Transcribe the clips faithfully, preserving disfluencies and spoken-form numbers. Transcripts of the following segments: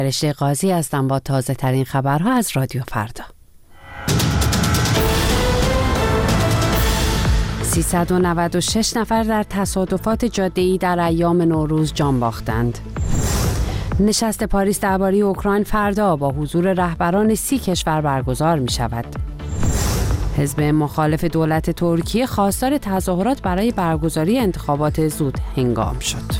فرشته قاضی هستم با تازه ترین خبرها از رادیو فردا. سیصد و نود و شش نفر در تصادفات جاده‌ای در ایام نوروز جان باختند. نشست پاریس درباره اوکراین فردا با حضور رهبران سی کشور برگزار می شود. حزب مخالف دولت ترکیه خواستار تظاهرات برای برگزاری انتخابات زود هنگام شد.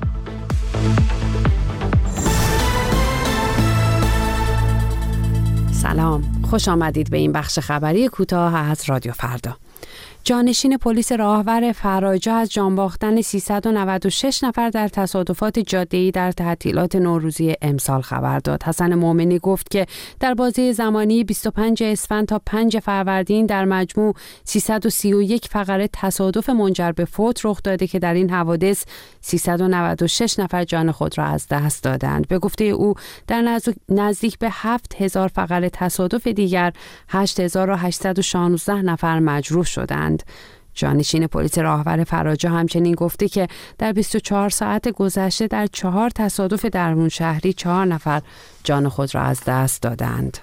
سلام، خوش آمدید به این بخش خبری کوتاه از رادیو فردا. جانشین پلیس راهور فراجا از جان باختن سیصد و نود و شش نفر در تصادفات جاده‌ای در تعطیلات نوروزی امسال خبر داد. حسن مومنی گفت که در بازه زمانی بیست و پنجم اسفند تا پنجم فروردین در مجموع سیصد و سی و یک فقره تصادف منجر به فوت رخ داده که در این حوادث سیصد و نود و شش نفر جان خود را از دست دادند. به گفته او در نزدیک به هفت هزار فقره تصادف دیگر هشت هزار و هشتصد و شانزده نفر مجروح شدند. جانشین پلیس راهور فراجا همچنین گفته که در بیست و چهار ساعت گذشته در چهار تصادف درون شهری چهار نفر جان خود را از دست دادند.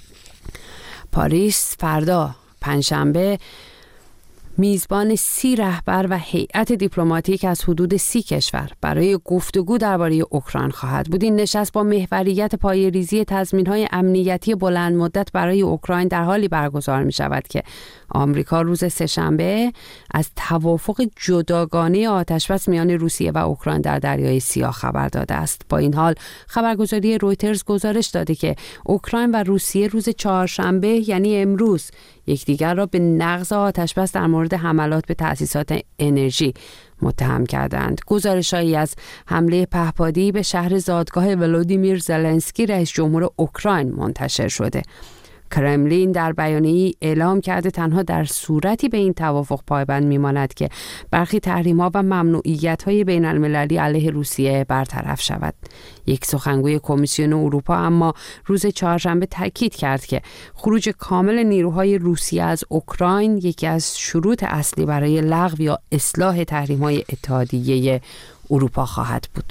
پاریس فردا پنجشنبه میزبان سی رهبر و هیئت دیپلماتیک از حدود سی کشور برای گفتگو درباره اوکراین خواهد بود. این نشست با محوریت پایه‌ریزی تضمین‌های امنیتی بلند مدت برای اوکراین در حالی برگزار می شود که آمریکا روز سه‌شنبه از توافق جداگانه آتشبس میان روسیه و اوکراین در دریای سیاه خبر داده است. با این حال خبرگزاری رویترز گزارش داده که اوکراین و روسیه روز چهارشنبه یعنی امروز یکدیگر را به نقض آتشبس در مورد حملات به تأسیسات انرژی متهم کردند. گزارش‌هایی از حمله پهپادی به شهر زادگاه ولودیمیر زلنسکی رئیس جمهور اوکراین منتشر شده. کرملین در بیانیه‌ای اعلام کرده تنها در صورتی به این توافق پایبند می‌ماند که برخی تحریم‌ها و ممنوعیت‌های بین‌المللی علیه روسیه برطرف شود. یک سخنگوی کمیسیون اروپا اما روز چهارشنبه تاکید کرد که خروج کامل نیروهای روسیه از اوکراین یکی از شروط اصلی برای لغو یا اصلاح تحریم‌های اتحادیه اروپا خواهد بود.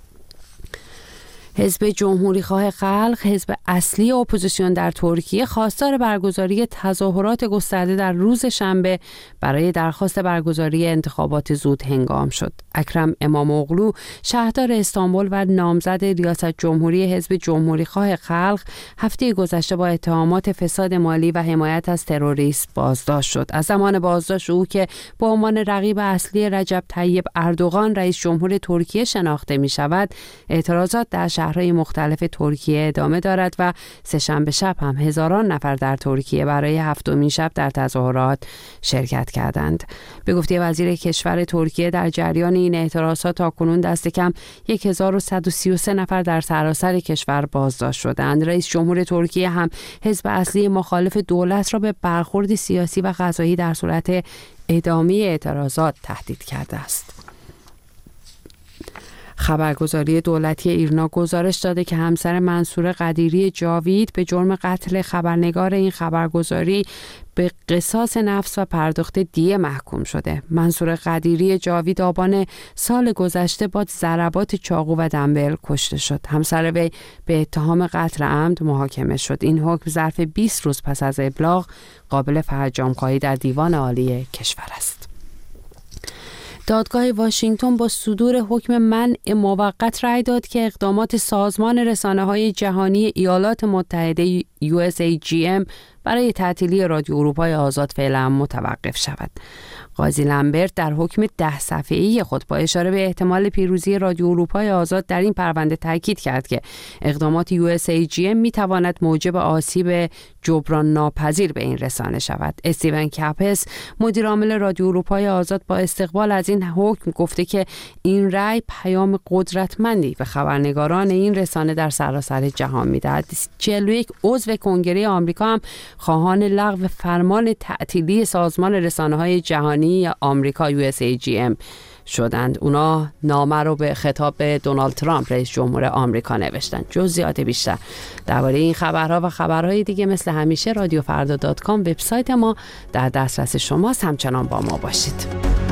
حزب جمهوری خواه خلق، حزب اصلی اپوزیسیون در ترکیه، خواستار برگزاری تظاهرات گسترده در روز شنبه برای درخواست برگزاری انتخابات زود هنگام شد. اکرم اماموغلو، شهردار استانبول و نامزد ریاست جمهوری حزب جمهوری خواه خلق، هفته گذشته با اتهامات فساد مالی و حمایت از تروریسم بازداشت شد. از زمان بازداشت او که به عنوان رقیب اصلی رجب طیب اردوغان رئیس جمهور ترکیه شناخته می شود، اعتراضات در شهرهای مختلف ترکیه ادامه دارد و سه‌شنبه شب هم هزاران نفر در ترکیه برای هفتمین شب در تظاهرات شرکت کردند. به گفته وزیر کشور ترکیه در جریان این اعتراضات تاکنون دست کم هزار و صد و سی و سه نفر در سراسر کشور بازداشت شدند. رئیس جمهور ترکیه هم حزب اصلی مخالف دولت را به برخورد سیاسی و قضایی در صورت ادامه اعتراضات تهدید کرده است. خبرگزاری دولتی ایرنا گزارش داده که همسر منصور قدیری جاوید به جرم قتل خبرنگار این خبرگزاری به قصاص نفس و پرداخت دیه محکوم شده. منصور قدیری جاوید آبان سال گذشته با ضربات چاقو و دنبل کشته شد. همسر وی به اتهام قتل عمد محاکمه شد. این حکم ظرف بیست روز پس از ابلاغ قابل فرجام‌خواهی در دیوان عالی کشور است. دادگاه واشنگتن با صدور حکم منع موقت رأی داد که اقدامات سازمان رسانه‌های جهانی ایالات متحده یو اس ای جی ام برای تعطیلی رادیو اروپای آزاد فعلا متوقف شود. قاضی لمبرت در حکم ده صفحه‌ای خود با اشاره به احتمال پیروزی رادیو اروپای آزاد در این پرونده تاکید کرد که اقدامات یو اس ای جی ام می‌تواند موجب آسیب جبران ناپذیر به این رسانه شود. استیون کپس، مدیر عامل رادیو اروپای آزاد، با استقبال از این حکم گفته که این رأی پیام قدرتمندی به خبرنگاران این رسانه در سراسر جهان می‌دهد. چهل و یک عضو کنگره آمریکا هم خواهان لغو فرمان تعطیلی سازمان رسانه‌های جهانی آمریکا یو اس ای جی ام شدند. اونا نامه رو به خطاب دونالد ترامپ رئیس جمهور آمریکا نوشتند. جزئیات بیشتر درباره این خبرها و خبرهای دیگه مثل همیشه رادیو فردا دات کام وبسایت ما در دسترس شماست. همچنان با ما باشید.